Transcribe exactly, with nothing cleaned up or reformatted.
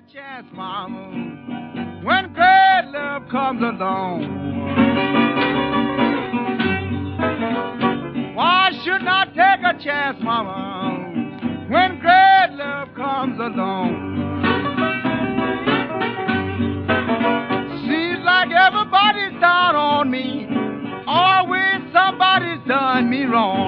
chance, mama, when great love comes along. Why should not take a chance, mama, when great love comes along? Seems like everybody's down on me, always somebody's done me wrong.